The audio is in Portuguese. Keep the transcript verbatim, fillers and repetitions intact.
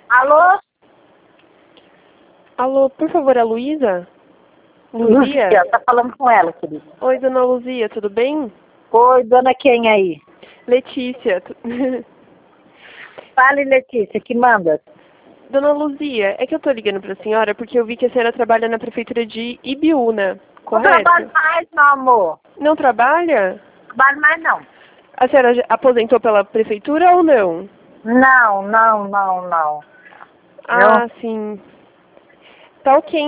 Alô? Alô, por favor, a Luísa? Luzia, Luzia? tá falando com ela, querida. Oi, dona Luzia, tudo bem? Oi, dona quem aí? Letícia. tu- Fale, Letícia, que manda? Dona Luzia, é que eu tô ligando pra senhora porque eu vi que a senhora trabalha na prefeitura de Ibiúna, Não correto? trabalho mais, meu amor. Não trabalha? Não trabalho mais, não. A senhora já aposentou pela prefeitura ou não? Não, não, não, não. Ah, sim. Tá ok.